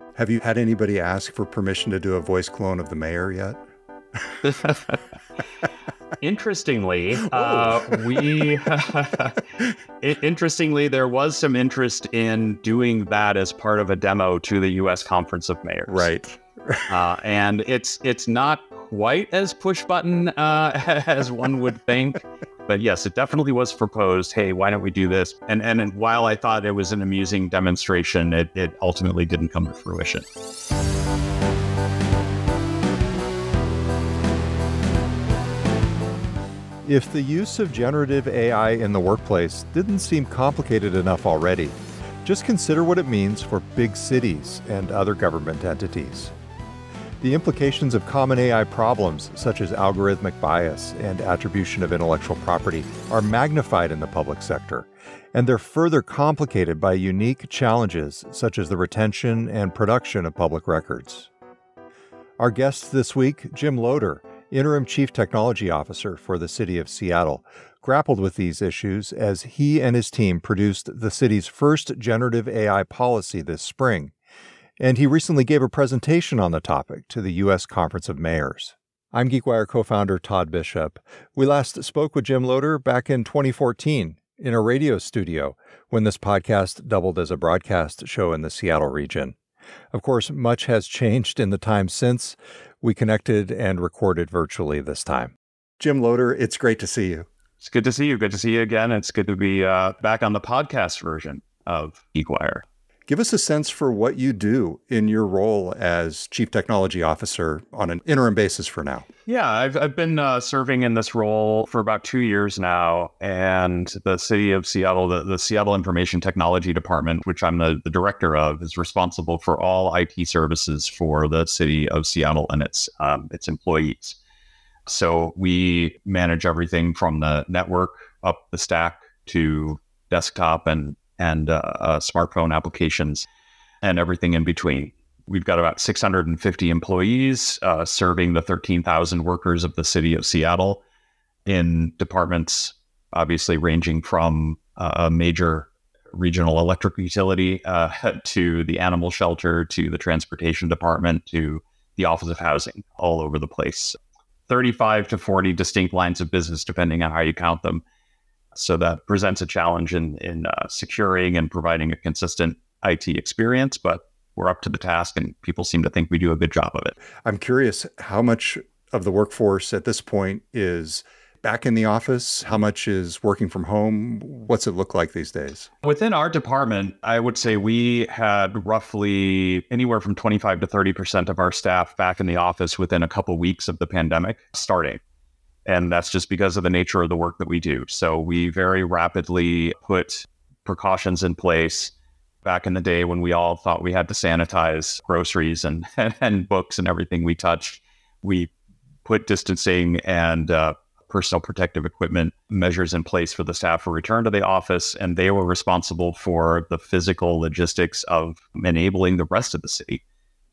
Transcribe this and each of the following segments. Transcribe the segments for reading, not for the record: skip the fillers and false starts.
Have you had anybody ask for permission to do a voice clone of the mayor yet? Interestingly, there was some interest in doing that as part of a demo to the U.S. Conference of Mayors. Right. And it's not quite as push button as one would think. But yes, it definitely was proposed. Hey, why don't we do this? And while I thought it was an amusing demonstration, it ultimately didn't come to fruition. If the use of generative AI in the workplace didn't seem complicated enough already, just consider what it means for big cities and other government entities. The implications of common AI problems, such as algorithmic bias and attribution of intellectual property, are magnified in the public sector, and they're further complicated by unique challenges such as the retention and production of public records. Our guest this week, Jim Loader, Interim Chief Technology Officer for the City of Seattle, grappled with these issues as he and his team produced the city's first generative AI policy this spring. And he recently gave a presentation on the topic to the U.S. Conference of Mayors. I'm GeekWire co-founder Todd Bishop. We last spoke with Jim Loader back in 2014 in a radio studio when this podcast doubled as a broadcast show in the Seattle region. Of course, much has changed in the time since. We connected and recorded virtually this time. Jim Loader, it's great to see you. It's good to see you. Good to see you again. It's good to be back on the podcast version of GeekWire. Give us a sense for what you do in your role as Chief Technology Officer on an interim basis for now. Yeah, I've been serving in this role for about 2 years now, and the City of Seattle, the Seattle Information Technology Department, which I'm the director of, is responsible for all IT services for the City of Seattle and its employees. So we manage everything from the network up the stack to desktop and smartphone applications and everything in between. We've got about 650 employees serving the 13,000 workers of the City of Seattle in departments, obviously ranging from a major regional electric utility to the animal shelter, to the transportation department, to the Office of Housing, all over the place. 35 to 40 distinct lines of business, depending on how you count them. So that presents a challenge in securing and providing a consistent IT experience, but we're up to the task and people seem to think we do a good job of it. I'm curious how much of the workforce at this point is back in the office? How much is working from home? What's it look like these days? Within our department, I would say we had roughly anywhere from 25 to 30% of our staff back in the office within a couple weeks of the pandemic starting. And that's just because of the nature of the work that we do. So we very rapidly put precautions in place. Back in the day when we all thought we had to sanitize groceries and books and everything we touched, we put distancing and personal protective equipment measures in place for the staff for return to the office. And they were responsible for the physical logistics of enabling the rest of the city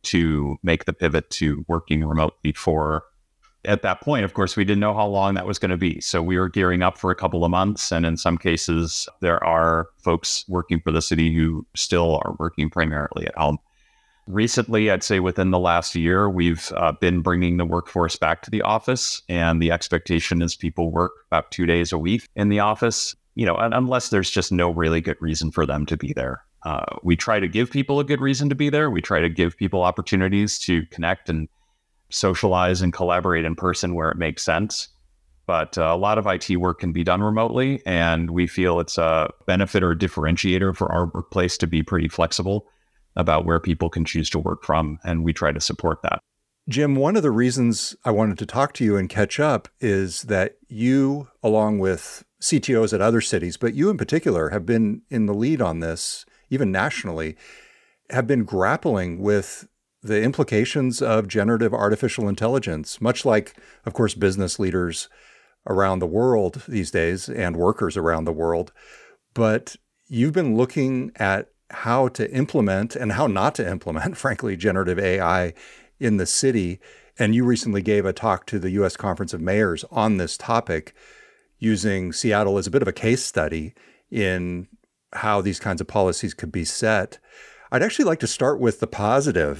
to make the pivot to working remotely for. At that point, of course, we didn't know how long that was going to be. So we were gearing up for a couple of months. And in some cases, there are folks working for the city who still are working primarily at home. Recently, I'd say within the last year, we've been bringing the workforce back to the office. And the expectation is people work about 2 days a week in the office, unless there's just no really good reason for them to be there. We try to give people a good reason to be there. We try to give people opportunities to connect and socialize and collaborate in person where it makes sense. But a lot of IT work can be done remotely, and we feel it's a benefit or a differentiator for our workplace to be pretty flexible about where people can choose to work from, and we try to support that. Jim, one of the reasons I wanted to talk to you and catch up is that you, along with CTOs at other cities, but you in particular, have been in the lead on this, even nationally, have been grappling with the implications of generative artificial intelligence, much like, of course, business leaders around the world these days and workers around the world. But you've been looking at how to implement and how not to implement, frankly, generative AI in the city. And you recently gave a talk to the U.S. Conference of Mayors on this topic, using Seattle as a bit of a case study in how these kinds of policies could be set. I'd actually like to start with the positive.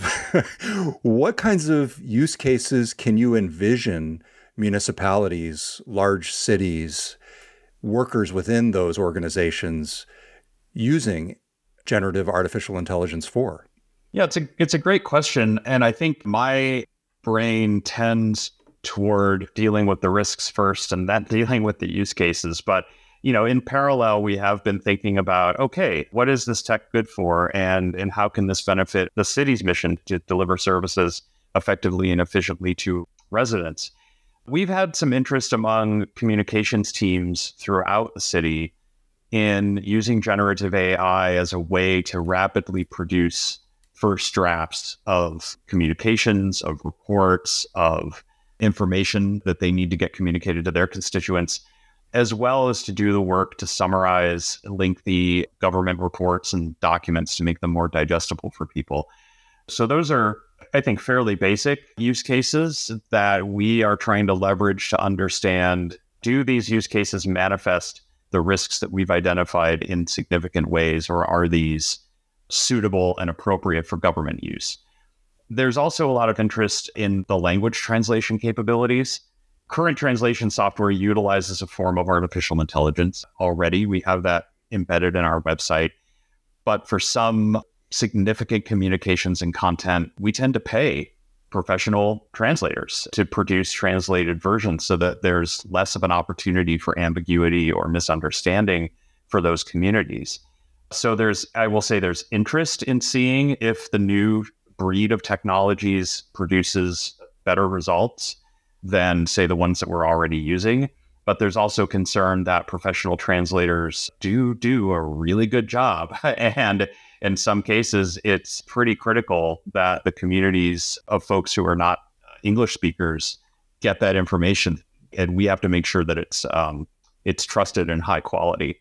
What kinds of use cases can you envision municipalities, large cities, workers within those organizations using generative artificial intelligence for? Yeah, it's a great question. And I think my brain tends toward dealing with the risks first and then dealing with the use cases. But, in parallel, we have been thinking about, okay, what is this tech good for? And how can this benefit the city's mission to deliver services effectively and efficiently to residents? We've had some interest among communications teams throughout the city in using generative AI as a way to rapidly produce first drafts of communications, of reports, of information that they need to get communicated to their constituents, as well as to do the work to summarize lengthy government reports and documents to make them more digestible for people. So those are, I think, fairly basic use cases that we are trying to leverage to understand, do these use cases manifest the risks that we've identified in significant ways, or are these suitable and appropriate for government use? There's also a lot of interest in the language translation capabilities. Current translation software utilizes a form of artificial intelligence already. We have that embedded in our website. But for some significant communications and content, we tend to pay professional translators to produce translated versions so that there's less of an opportunity for ambiguity or misunderstanding for those communities. So I will say there's interest in seeing if the new breed of technologies produces better results than, say, the ones that we're already using. But there's also concern that professional translators do a really good job. And in some cases, it's pretty critical that the communities of folks who are not English speakers get that information. And we have to make sure that it's trusted and high quality.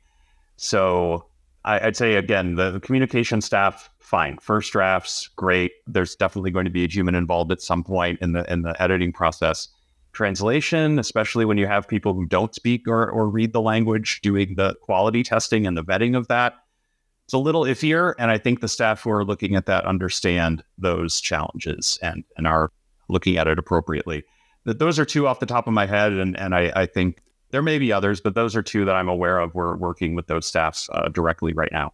So I'd say, again, the communication staff, fine. First drafts, great. There's definitely going to be a human involved at some point in the editing process. Translation, especially when you have people who don't speak or read the language, doing the quality testing and the vetting of that, it's a little iffier. And I think the staff who are looking at that understand those challenges and are looking at it appropriately. Those are two off the top of my head. And I think there may be others, but those are two that I'm aware of. We're working with those staffs directly right now.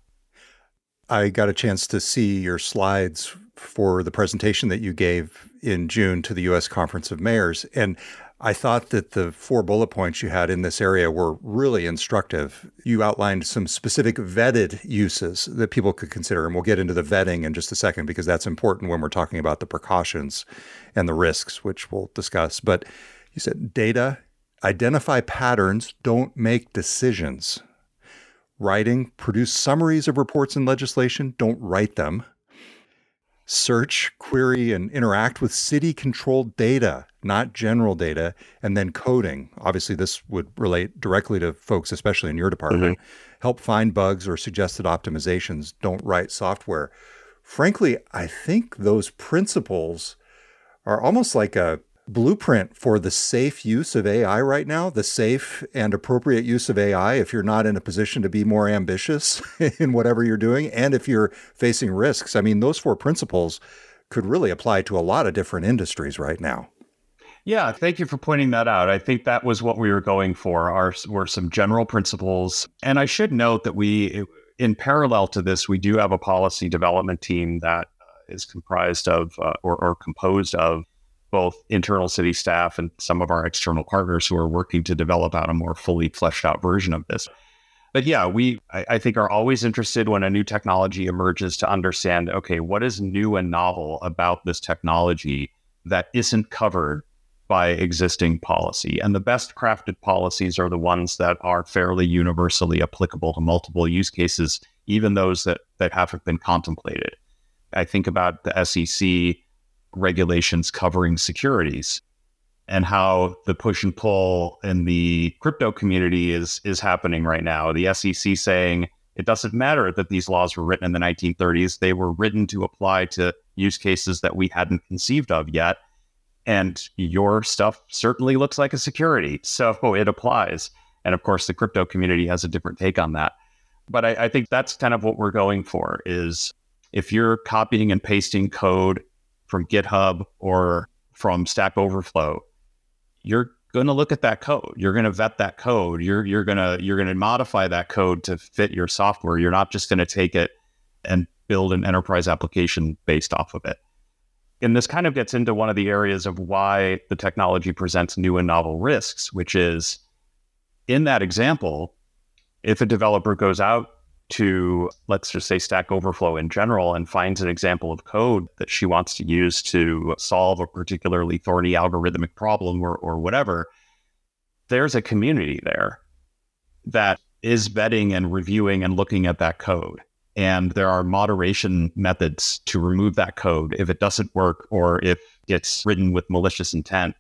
I got a chance to see your slides for the presentation that you gave in June to the U.S. Conference of Mayors. And I thought that the 4 bullet points you had in this area were really instructive. You outlined some specific vetted uses that people could consider. And we'll get into the vetting in just a second, because that's important when we're talking about the precautions and the risks, which we'll discuss. But you said data, identify patterns, don't make decisions. Writing, produce summaries of reports and legislation, don't write them. Search, query, and interact with city-controlled data, not general data. And then coding. Obviously, this would relate directly to folks, especially in your department. Help find bugs or suggested optimizations. Don't write software. Frankly, I think those principles are almost like a blueprint for the safe use of AI right now, the safe and appropriate use of AI if you're not in a position to be more ambitious in whatever you're doing, and if you're facing risks. I mean, those 4 principles could really apply to a lot of different industries right now. Yeah, thank you for pointing that out. I think that was what we were going for, were some general principles. And I should note that in parallel to this, we do have a policy development team that is comprised of or composed of both internal city staff and some of our external partners who are working to develop out a more fully fleshed out version of this. But yeah, I think are always interested when a new technology emerges to understand, okay, what is new and novel about this technology that isn't covered by existing policy? And the best crafted policies are the ones that are fairly universally applicable to multiple use cases, even those that haven't been contemplated. I think about the SEC regulations covering securities and how the push and pull in the crypto community is happening right now. The SEC saying it doesn't matter that these laws were written in the 1930s. They were written to apply to use cases that we hadn't conceived of yet. And your stuff certainly looks like a security, so it applies. And of course, the crypto community has a different take on that. But I think that's kind of what we're going for, is If you're copying and pasting code from GitHub or from Stack Overflow, you're going to look at that code. You're going to vet that code. You're going to modify that code to fit your software. You're not just going to take it and build an enterprise application based off of it. And this kind of gets into one of the areas of why the technology presents new and novel risks, which is, in that example, if a developer goes out to, let's just say, Stack Overflow in general and finds an example of code that she wants to use to solve a particularly thorny algorithmic problem or whatever, there's a community there that is vetting and reviewing and looking at that code. And there are moderation methods to remove that code if it doesn't work or if it's written with malicious intent.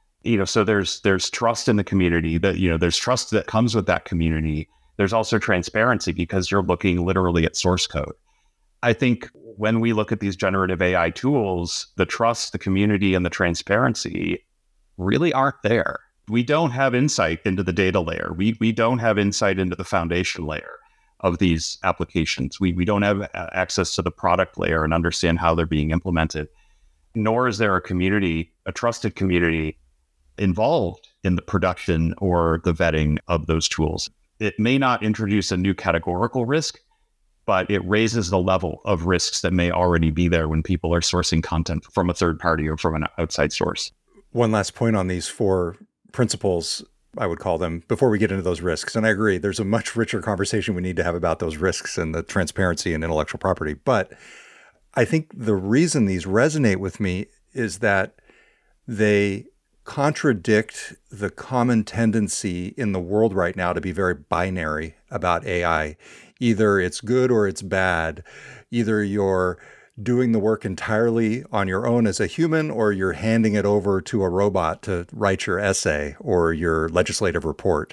So there's trust in the community, that, there's trust that comes with that community. There's also transparency because you're looking literally at source code. I think when we look at these generative AI tools, the trust, the community, and the transparency really aren't there. We don't have insight into the data layer. We don't have insight into the foundation layer of these applications. We don't have access to the product layer and understand how they're being implemented, nor is there a community, a trusted community involved in the production or the vetting of those tools. It may not introduce a new categorical risk, but it raises the level of risks that may already be there when people are sourcing content from a third party or from an outside source. One last point on these 4 principles, I would call them, before we get into those risks. And I agree, there's a much richer conversation we need to have about those risks and the transparency and intellectual property. But I think the reason these resonate with me is that they contradict the common tendency in the world right now to be very binary about AI. Either it's good or it's bad. Either you're doing the work entirely on your own as a human, or you're handing it over to a robot to write your essay or your legislative report.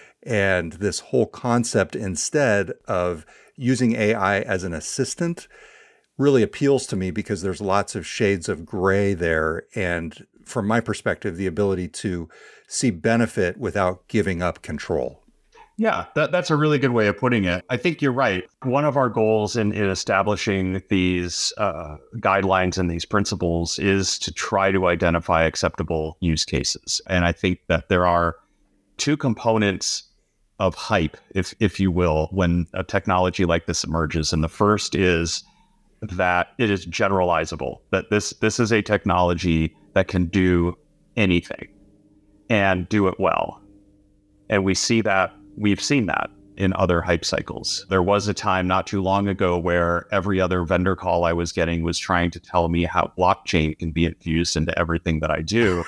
And this whole concept instead of using AI as an assistant really appeals to me because there's lots of shades of gray there. And from my perspective, the ability to see benefit without giving up control. Yeah, that's a really good way of putting it. I think you're right. One of our goals in establishing these guidelines and these principles is to try to identify acceptable use cases. And I think that there are 2 components of hype, if you will, when a technology like this emerges. And the first is that it is generalizable, that this is a technology that can do anything and do it well. And we've seen that in other hype cycles. There was a time not too long ago where every other vendor call I was getting was trying to tell me how blockchain can be infused into everything that I do.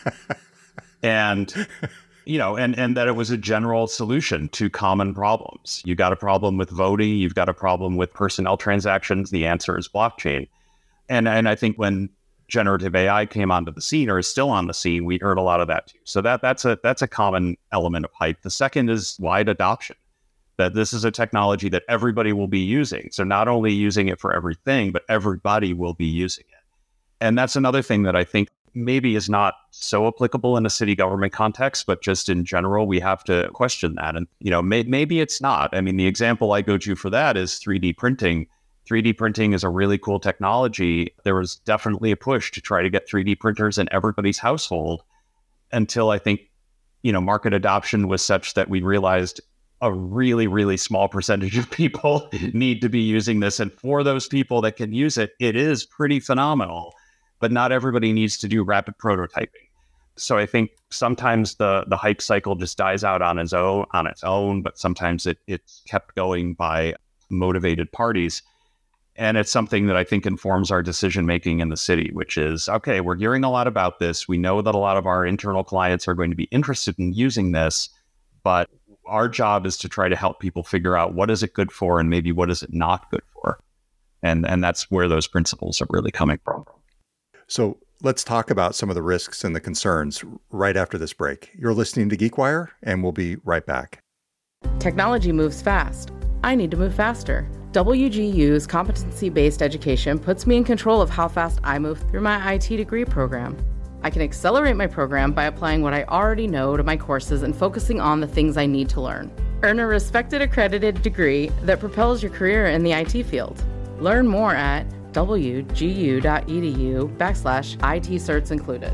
And that it was a general solution to common problems. You got a problem with voting, you've got a problem with personnel transactions, the answer is blockchain. And I think when generative AI came onto the scene, or is still on the scene, we heard a lot of that too. So that's a common element of hype. The second is wide adoption, that this is a technology that everybody will be using. So not only using it for everything, but everybody will be using it. And that's another thing that I think maybe is not so applicable in a city government context, but just in general, we have to question that. And, maybe it's not. I mean, the example I go to for that is 3D printing. 3D printing is a really cool technology. There was definitely a push to try to get 3D printers in everybody's household until I think, market adoption was such that we realized a really, really small percentage of people need to be using this. And for those people that can use it, it is pretty phenomenal, but not everybody needs to do rapid prototyping. So I think sometimes the hype cycle just dies out on its own, but sometimes it's kept going by motivated parties. And it's something that I think informs our decision-making in the city, which is, okay, we're hearing a lot about this. We know that a lot of our internal clients are going to be interested in using this, but our job is to try to help people figure out what is it good for and maybe what is it not good for. And that's where those principles are really coming from. So let's talk about some of the risks and the concerns right after this break. You're listening to GeekWire, and we'll be right back. Technology moves fast. I need to move faster. WGU's competency-based education puts me in control of how fast I move through my IT degree program. I can accelerate my program by applying what I already know to my courses and focusing on the things I need to learn. Earn a respected accredited degree that propels your career in the IT field. Learn more at wgu.edu/IT certs included.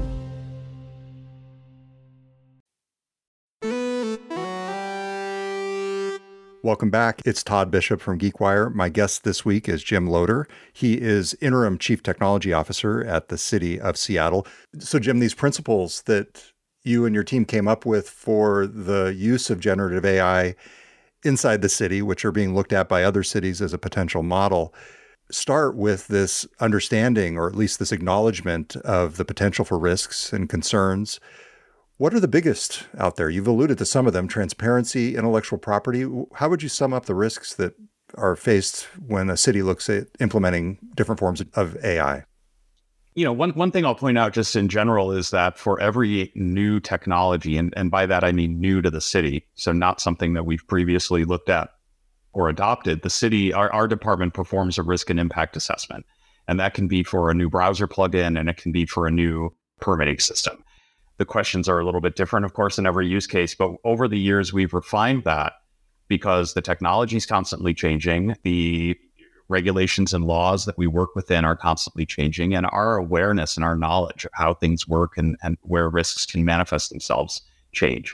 Welcome back. It's Todd Bishop from GeekWire. My guest this week is Jim Loader. He is Interim Chief Technology Officer at the City of Seattle. So, Jim, these principles that you and your team came up with for the use of generative AI inside the city, which are being looked at by other cities as a potential model, start with this understanding, or at least this acknowledgement of the potential for risks and concerns. What are the biggest out there? You've alluded to some of them: transparency, intellectual property. How would you sum up the risks that are faced when a city looks at implementing different forms of AI? One thing I'll point out just in general is that for every new technology, and by that I mean new to the city, so not something that we've previously looked at or adopted, the city, our department performs a risk and impact assessment. And that can be for a new browser plugin, and it can be for a new permitting system. The questions are a little bit different, of course, in every use case, but over the years, we've refined that because the technology is constantly changing. The regulations and laws that we work within are constantly changing, and our awareness and our knowledge of how things work and where risks can manifest themselves change.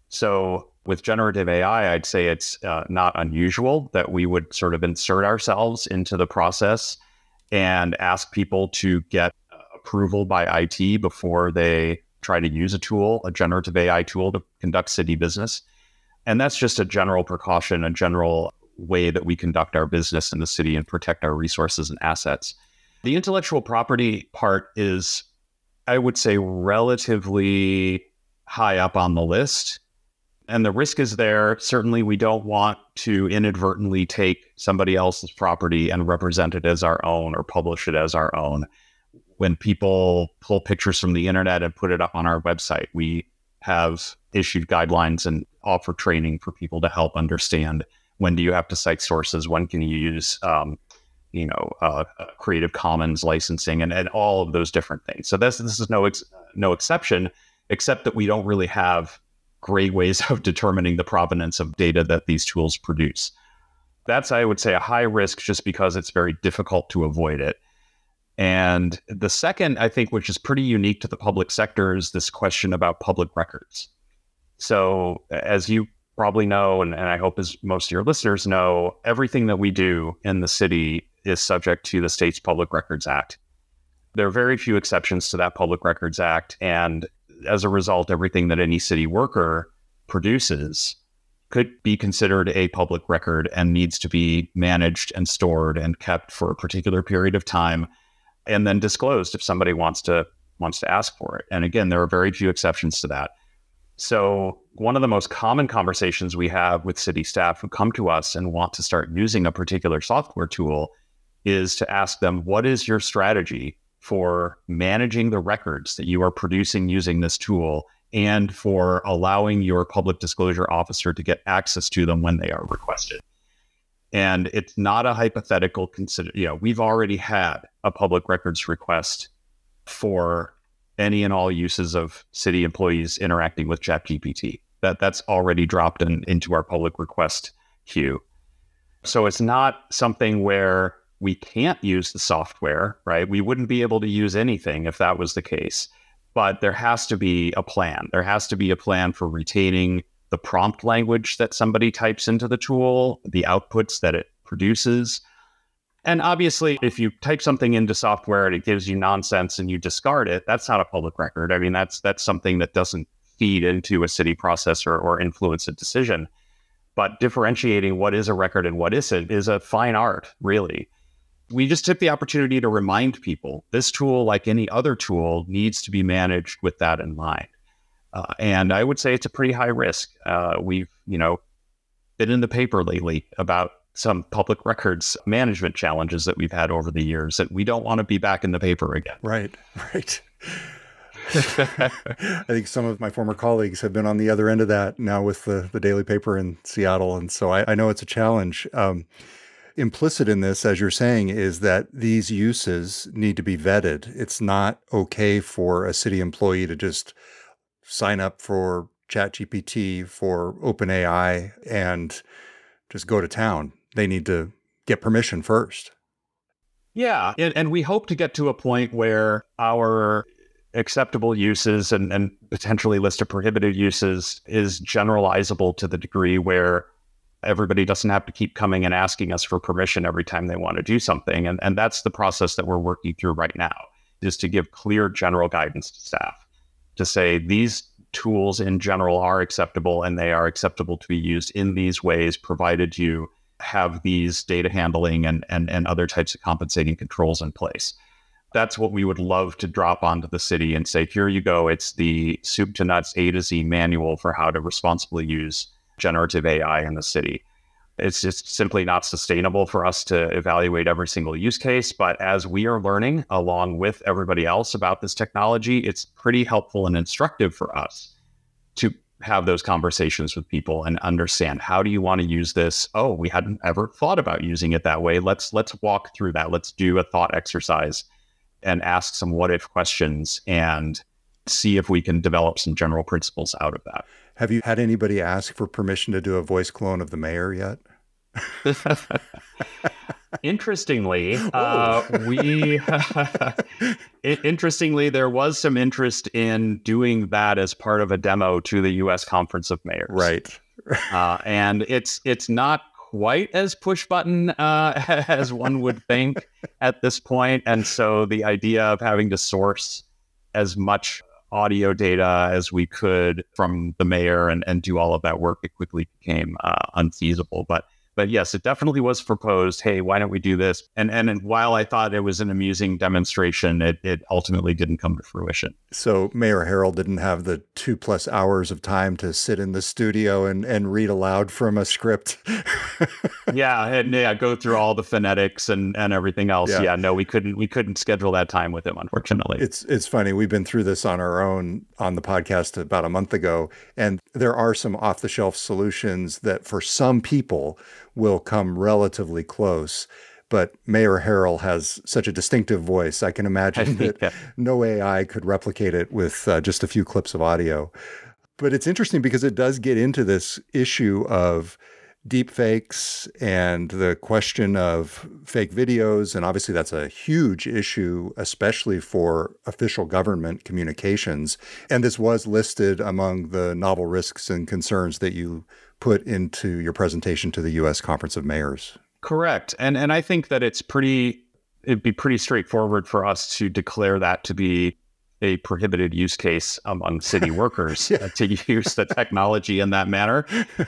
So with generative AI, I'd say it's not unusual that we would sort of insert ourselves into the process and ask people to get approval by IT before they try to use a generative AI tool to conduct city business. And that's just a general precaution, a general way that we conduct our business in the city and protect our resources and assets. The intellectual property part is, I would say, relatively high up on the list. And the risk is there. Certainly, we don't want to inadvertently take somebody else's property and represent it as our own or publish it as our own. When people pull pictures from the internet and put it up on our website, we have issued guidelines and offer training for people to help understand when do you have to cite sources, when can you use Creative Commons licensing, and all of those different things. So this is no exception, except that we don't really have great ways of determining the provenance of data that these tools produce. That's, I would say, a high risk just because it's very difficult to avoid it. And the second, I think, which is pretty unique to the public sector, is this question about public records. So as you probably know, and I hope as most of your listeners know, everything that we do in the city is subject to the state's Public Records Act. There are very few exceptions to that Public Records Act. And as a result, everything that any city worker produces could be considered a public record and needs to be managed and stored and kept for a particular period of time, and then disclosed if somebody wants to ask for it. And again, there are very few exceptions to that. So one of the most common conversations we have with city staff who come to us and want to start using a particular software tool is to ask them, what is your strategy for managing the records that you are producing using this tool, and for allowing your public disclosure officer to get access to them when they are requested? And it's not a hypothetical we've already had a public records request for any and all uses of city employees interacting with ChatGPT. That's already dropped into our public request queue. So it's not something where we can't use the software, right? We wouldn't be able to use anything if that was the case. But there has to be a plan. There has to be a plan for retaining the prompt language that somebody types into the tool, the outputs that it produces. And obviously, if you type something into software and it gives you nonsense and you discard it, that's not a public record. I mean, that's something that doesn't feed into a city process or influence a decision. But differentiating what is a record and what isn't is a fine art, really. We just took the opportunity to remind people this tool, like any other tool, needs to be managed with that in mind. And I would say it's a pretty high risk. We've, been in the paper lately about some public records management challenges that we've had over the years, and we don't want to be back in the paper again. Right. I think some of my former colleagues have been on the other end of that now with the daily paper in Seattle. And so I know it's a challenge. Implicit in this, as you're saying, is that these uses need to be vetted. It's not okay for a city employee to just sign up for ChatGPT, for OpenAI, and just go to town. They need to get permission first. Yeah, and we hope to get to a point where our acceptable uses and potentially list of prohibited uses is generalizable to the degree where everybody doesn't have to keep coming and asking us for permission every time they want to do something. And that's the process that we're working through right now, is to give clear general guidance to staff to say these tools in general are acceptable and they are acceptable to be used in these ways, provided you have these data handling and other types of compensating controls in place. That's what we would love to drop onto the city and say, here you go. It's the soup to nuts A to Z manual for how to responsibly use generative AI in the city. It's just simply not sustainable for us to evaluate every single use case. But as we are learning along with everybody else about this technology, it's pretty helpful and instructive for us to have those conversations with people and understand, how do you want to use this? Oh, we hadn't ever thought about using it that way. Let's walk through that. Let's do a thought exercise and ask some what if questions and see if we can develop some general principles out of that. Have you had anybody ask for permission to do a voice clone of the mayor yet? Interestingly, interestingly, there was some interest in doing that as part of a demo to the U.S. Conference of Mayors. Right. And it's not quite as push button as one would think at this point. And so the idea of having to source as much audio data as we could from the mayor and do all of that work, it quickly became unfeasible. But yes, it definitely was proposed. Hey, why don't we do this? And while I thought it was an amusing demonstration, it ultimately didn't come to fruition. So Mayor Harrell didn't have the 2+ hours of time to sit in the studio and read aloud from a script. Yeah, go through all the phonetics and everything else. Yeah, no, we couldn't schedule that time with him, unfortunately. It's funny. We've been through this on our own on the podcast about a month ago, and there are some off-the-shelf solutions that for some people will come relatively close. But Mayor Harrell has such a distinctive voice. I can imagine that no AI could replicate it with just a few clips of audio. But it's interesting because it does get into this issue of deep fakes and the question of fake videos. And obviously that's a huge issue, especially for official government communications. And this was listed among the novel risks and concerns that you put into your presentation to the U.S. Conference of Mayors. Correct. And I think that it'd be pretty straightforward for us to declare that to be a prohibited use case among city workers to use the technology in that manner.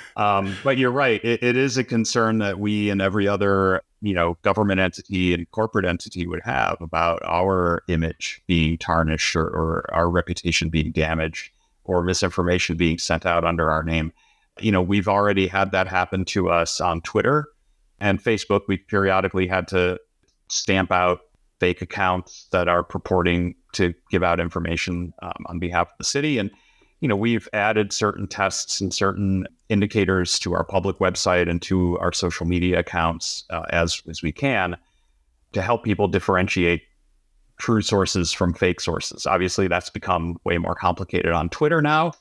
But you're right. It is a concern that we and every other, government entity and corporate entity would have about our image being tarnished or our reputation being damaged or misinformation being sent out under our name. We've already had that happen to us on Twitter and Facebook. We've periodically had to stamp out fake accounts that are purporting to give out information on behalf of the city. And, we've added certain tests and certain indicators to our public website and to our social media accounts as we can to help people differentiate true sources from fake sources. Obviously, that's become way more complicated on Twitter now.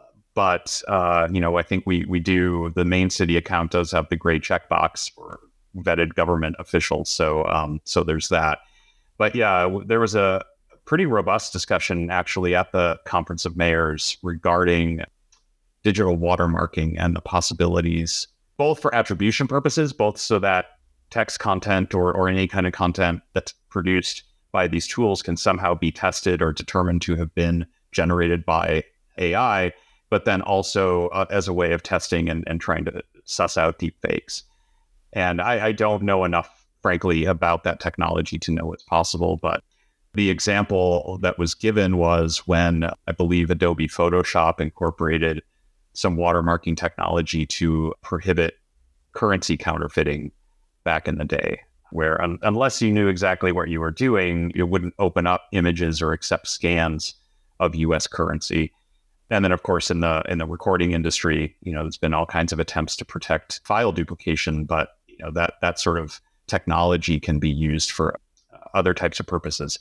But, I think the main city account does have the gray checkbox for vetted government officials. So there's that. But yeah, there was a pretty robust discussion actually at the Conference of Mayors regarding digital watermarking and the possibilities, both for attribution purposes, both so that text content or any kind of content that's produced by these tools can somehow be tested or determined to have been generated by AI, but then also as a way of testing and trying to suss out deep fakes. And I don't know enough, frankly, about that technology to know what's possible. But the example that was given was when I believe Adobe Photoshop incorporated some watermarking technology to prohibit currency counterfeiting back in the day, where unless you knew exactly what you were doing, you wouldn't open up images or accept scans of US currency. And then, of course, in the recording industry, there's been all kinds of attempts to protect file duplication, but that sort of technology can be used for other types of purposes.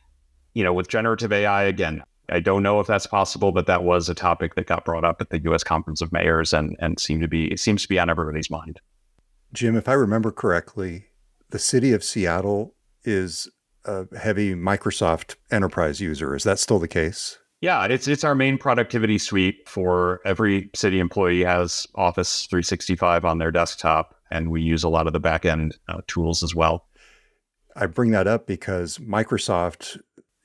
With generative AI, again, I don't know if that's possible, but that was a topic that got brought up at the U.S. Conference of Mayors and seems to be on everybody's mind. Jim, if I remember correctly, the city of Seattle is a heavy Microsoft enterprise user. Is that still the case? Yeah, it's our main productivity suite. For every city employee has Office 365 on their desktop, and we use a lot of the backend tools as well. I bring that up because Microsoft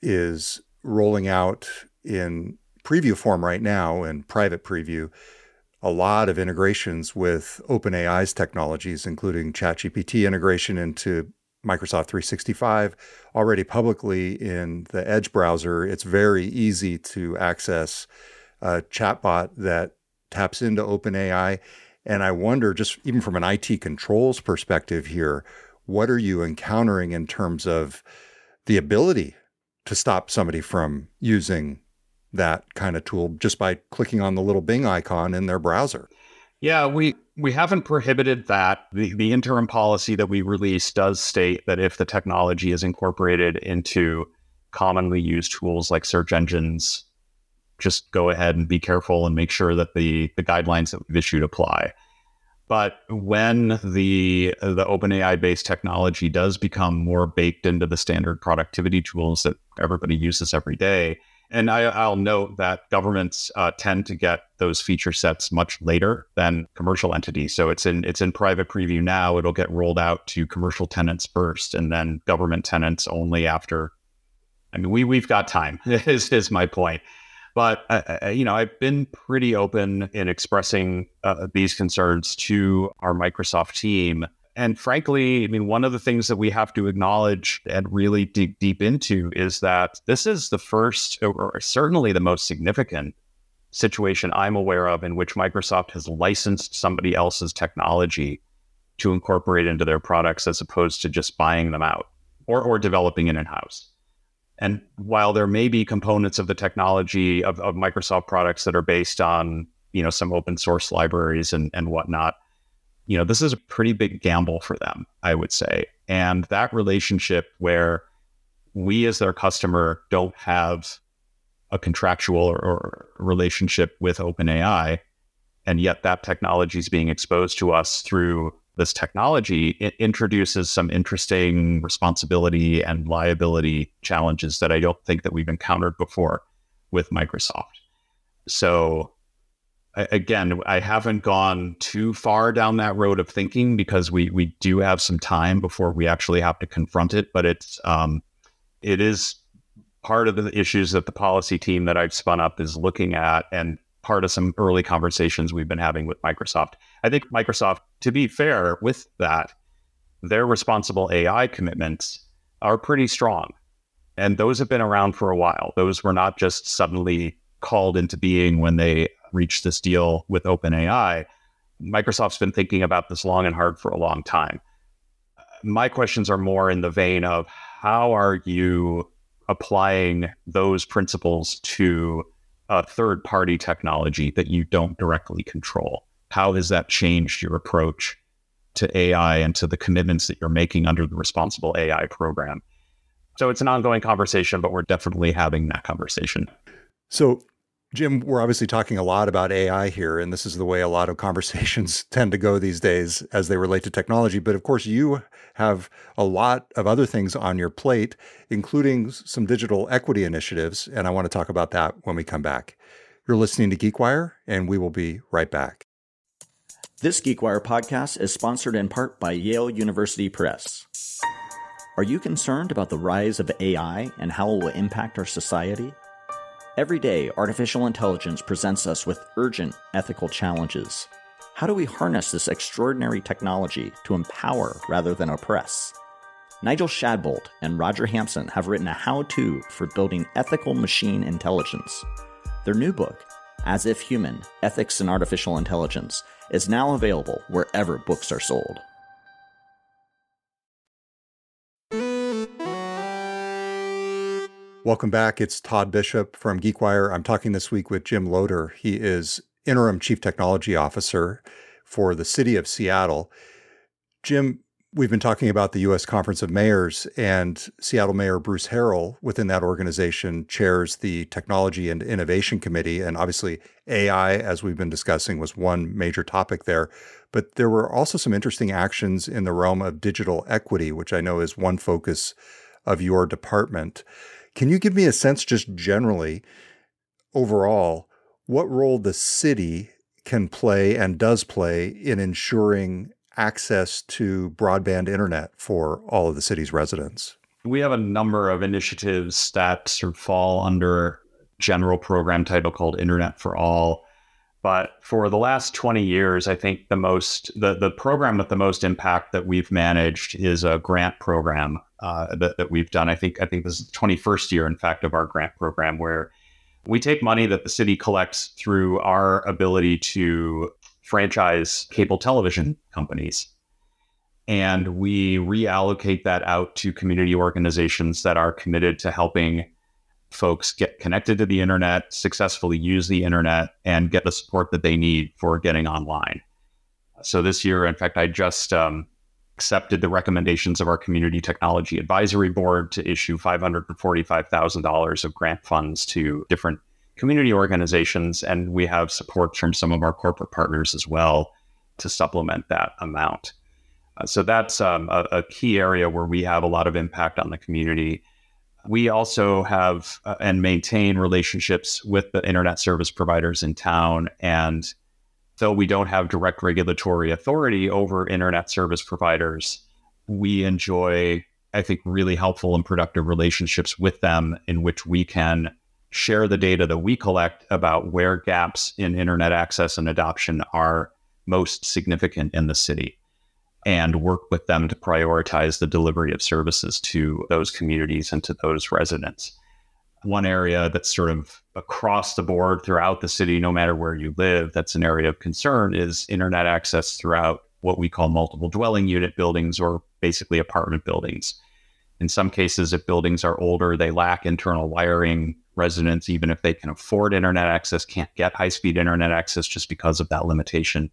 is rolling out in preview form right now, in private preview, a lot of integrations with OpenAI's technologies, including ChatGPT integration into Microsoft 365. Already publicly in the Edge browser, it's very easy to access a chatbot that taps into OpenAI. And I wonder, just even from an IT controls perspective here, what are you encountering in terms of the ability to stop somebody from using that kind of tool just by clicking on the little Bing icon in their browser? Yeah, we haven't prohibited that. The interim policy that we released does state that if the technology is incorporated into commonly used tools like search engines, just go ahead and be careful and make sure that the guidelines that we've issued apply. But when the OpenAI-based technology does become more baked into the standard productivity tools that everybody uses every day, and I'll note that governments tend to get those feature sets much later than commercial entities. So it's in private preview now. It'll get rolled out to commercial tenants first, and then government tenants only after. I mean, we've got time. is my point. But I've been pretty open in expressing these concerns to our Microsoft team. And frankly, I mean, one of the things that we have to acknowledge and really dig deep into is that this is the first, or certainly the most significant situation I'm aware of in which Microsoft has licensed somebody else's technology to incorporate into their products as opposed to just buying them out or developing it in-house. And while there may be components of the technology of Microsoft products that are based on, some open source libraries and whatnot, this is a pretty big gamble for them, I would say. And that relationship where we as their customer don't have a contractual or relationship with OpenAI, and yet that technology is being exposed to us through this technology, it introduces some interesting responsibility and liability challenges that I don't think that we've encountered before with Microsoft. So again, I haven't gone too far down that road of thinking because we do have some time before we actually have to confront it. But it is part of the issues that the policy team that I've spun up is looking at, and part of some early conversations we've been having with Microsoft. I think Microsoft, to be fair with that, their responsible AI commitments are pretty strong. And those have been around for a while. Those were not just suddenly called into being when they reached this deal with OpenAI. Microsoft's been thinking about this long and hard for a long time. My questions are more in the vein of how are you applying those principles to a third-party technology that you don't directly control? How has that changed your approach to AI and to the commitments that you're making under the responsible AI program? So it's an ongoing conversation, but we're definitely having that conversation. So, Jim, we're obviously talking a lot about AI here, and this is the way a lot of conversations tend to go these days as they relate to technology. But of course, you have a lot of other things on your plate, including some digital equity initiatives, and I want to talk about that when we come back. You're listening to GeekWire, and we will be right back. This GeekWire podcast is sponsored in part by Yale University Press. Are you concerned about the rise of AI and how it will impact our society? Every day, artificial intelligence presents us with urgent ethical challenges. How do we harness this extraordinary technology to empower rather than oppress? Nigel Shadbolt and Roger Hampson have written a how-to for building ethical machine intelligence. Their new book, As If Human: Ethics in Artificial Intelligence, is now available wherever books are sold. Welcome back. It's Todd Bishop from GeekWire. I'm talking this week with Jim Loader. He is Interim Chief Technology Officer for the City of Seattle. Jim, We've been talking about the U.S. Conference of Mayors, and Seattle Mayor Bruce Harrell within that organization chairs the Technology and Innovation Committee. And obviously AI, as we've been discussing, was one major topic there. But there were also some interesting actions in the realm of digital equity, which I know is one focus of your department. Can you give me a sense just generally, overall, what role the city can play and does play in ensuring access to broadband internet for all of the city's residents? We have a number of initiatives that sort of fall under general program title called Internet for All. But for the last 20 years, I think the program with the most impact that we've managed is a grant program that we've done. I think this is the 21st year, in fact, of our grant program, where we take money that the city collects through our ability to franchise cable television companies, and we reallocate that out to community organizations that are committed to helping folks get connected to the internet, successfully use the internet, and get the support that they need for getting online. So this year, in fact, I just accepted the recommendations of our Community Technology Advisory Board to issue $545,000 of grant funds to different community organizations, and we have support from some of our corporate partners as well to supplement that amount. So that's a key area where we have a lot of impact on the community. We also have and maintain relationships with the internet service providers in town, and though we don't have direct regulatory authority over internet service providers, we enjoy, I think, really helpful and productive relationships with them in which we can share the data that we collect about where gaps in internet access and adoption are most significant in the city, and work with them to prioritize the delivery of services to those communities and to those residents. One area that's sort of across the board throughout the city, no matter where you live, that's an area of concern is internet access throughout what we call multiple dwelling unit buildings, or basically apartment buildings. In some cases, if buildings are older, they lack internal wiring. Residents, even if they can afford internet access, can't get high-speed internet access just because of that limitation.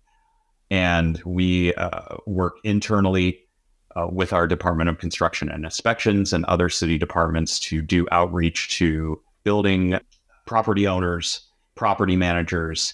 And we work internally with our Department of Construction and Inspections and other city departments to do outreach to building property owners, property managers,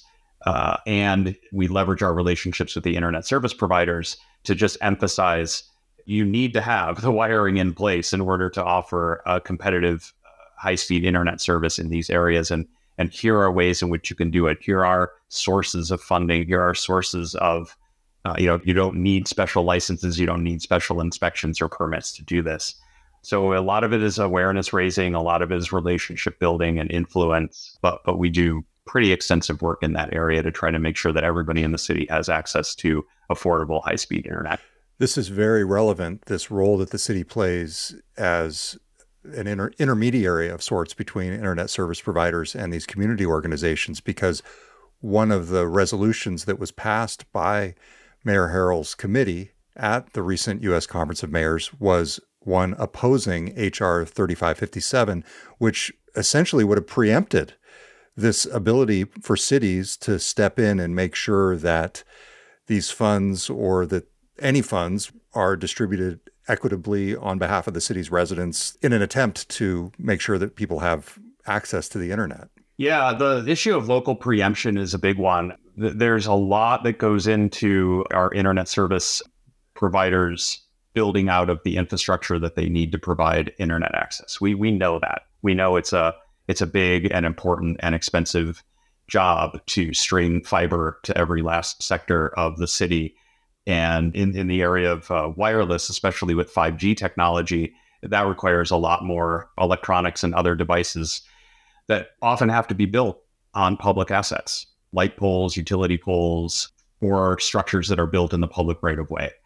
and we leverage our relationships with the internet service providers to just emphasize you need to have the wiring in place in order to offer a competitive high-speed internet service in these areas. And here are ways in which you can do it. Here are sources of funding. Here are sources of, you don't need special licenses. You don't need special inspections or permits to do this. So a lot of it is awareness raising. A lot of it is relationship building and influence. But we do pretty extensive work in that area to try to make sure that everybody in the city has access to affordable high-speed internet. This is very relevant, this role that the city plays as an intermediary of sorts between internet service providers and these community organizations, because one of the resolutions that was passed by Mayor Harrell's committee at the recent U.S. Conference of Mayors was one opposing H.R. 3557, which essentially would have preempted this ability for cities to step in and make sure that these funds, or that any funds, are distributed equitably on behalf of the city's residents in an attempt to make sure that people have access to the internet. Yeah, the issue of local preemption is a big one. There's a lot that goes into our internet service providers building out of the infrastructure that they need to provide internet access. We know that. We know it's a big and important and expensive job to string fiber to every last sector of the city. And in the area of wireless, especially with 5G technology, that requires a lot more electronics and other devices that often have to be built on public assets, light poles, utility poles, or structures that are built in the public right of way.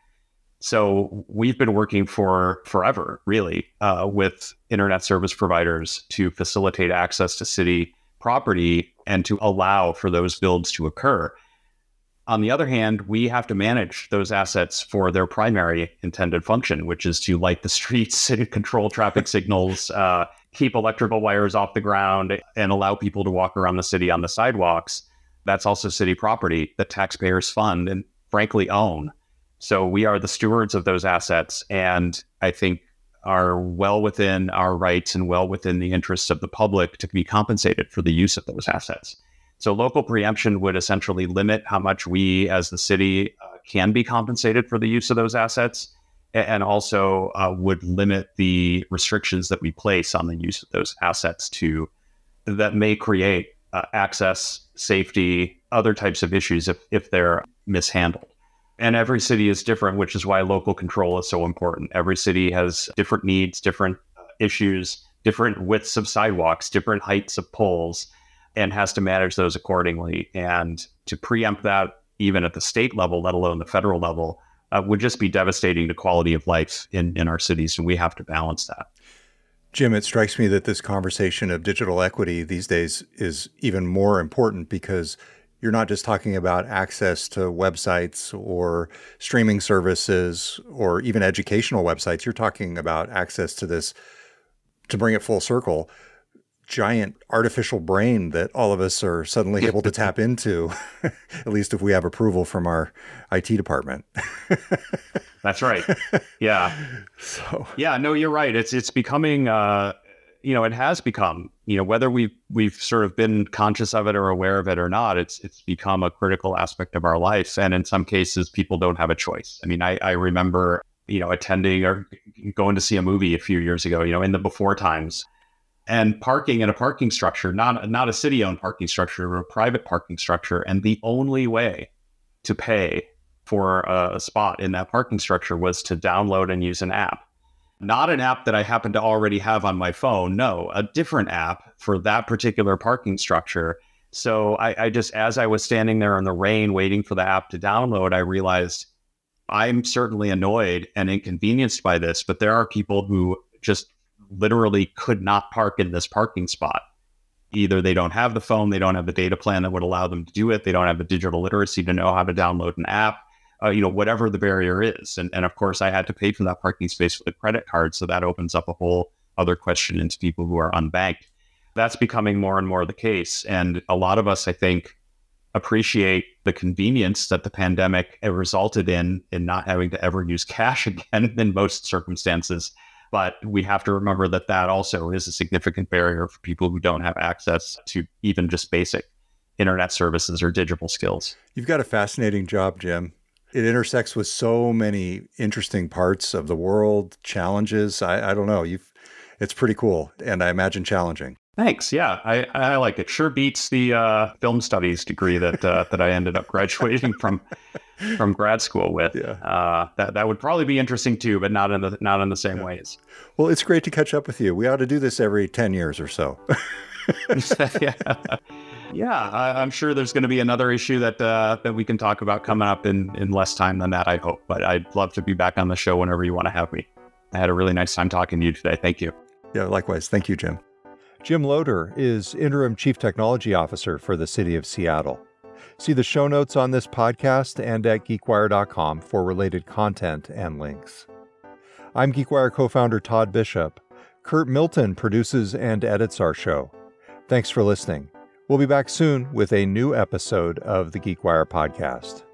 So we've been working for forever, really, with internet service providers to facilitate access to city property and to allow for those builds to occur. On the other hand, we have to manage those assets for their primary intended function, which is to light the streets and control traffic signals, keep electrical wires off the ground, and allow people to walk around the city on the sidewalks. That's also city property that taxpayers fund and frankly own. So we are the stewards of those assets, and I think are well within our rights and well within the interests of the public to be compensated for the use of those assets. So local preemption would essentially limit how much we as the city can be compensated for the use of those assets, and also would limit the restrictions that we place on the use of those assets that may create access, safety, other types of issues if they're mishandled. And every city is different, which is why local control is so important. Every city has different needs, different issues, different widths of sidewalks, different heights of poles, and has to manage those accordingly. And to preempt that, even at the state level, let alone the federal level, would just be devastating to quality of life in our cities. And we have to balance that. Jim, it strikes me that this conversation of digital equity these days is even more important because you're not just talking about access to websites or streaming services or even educational websites. You're talking about access to this, to bring it full circle, giant artificial brain that all of us are suddenly able to tap into, at least if we have approval from our IT department. That's right. Yeah. Yeah, no, you're right. It's becoming, it has become, whether we've sort of been conscious of it or aware of it or not, it's become a critical aspect of our life. And in some cases, people don't have a choice. I mean, I remember, attending or going to see a movie a few years ago, in the before times, and parking in a parking structure, not a city-owned parking structure, or a private parking structure. And the only way to pay for a spot in that parking structure was to download and use an app. Not an app that I happen to already have on my phone. No, a different app for that particular parking structure. So I just, as I was standing there in the rain waiting for the app to download, I realized I'm certainly annoyed and inconvenienced by this, but there are people who just literally could not park in this parking spot. Either they don't have the phone, they don't have the data plan that would allow them to do it, they don't have the digital literacy to know how to download an app. Whatever the barrier is. And of course, I had to pay for that parking space with a credit card. So that opens up a whole other question into people who are unbanked. That's becoming more and more the case. And a lot of us, I think, appreciate the convenience that the pandemic resulted in not having to ever use cash again in most circumstances. But we have to remember that also is a significant barrier for people who don't have access to even just basic internet services or digital skills. You've got a fascinating job, Jim. It intersects with so many interesting parts of the world, challenges. I don't know. It's pretty cool. And I imagine challenging. Thanks. Yeah, I like it. Sure beats the film studies degree that I ended up graduating from grad school with. Yeah. That would probably be interesting too, but not in the same ways. Well, it's great to catch up with you. We ought to do this every 10 years or so. Yeah, I'm sure there's going to be another issue that we can talk about coming up in less time than that, I hope. But I'd love to be back on the show whenever you want to have me. I had a really nice time talking to you today. Thank you. Yeah, likewise. Thank you, Jim. Jim Loader is Interim Chief Technology Officer for the City of Seattle. See the show notes on this podcast and at geekwire.com for related content and links. I'm GeekWire co-founder Todd Bishop. Kurt Milton produces and edits our show. Thanks for listening. We'll be back soon with a new episode of the GeekWire podcast.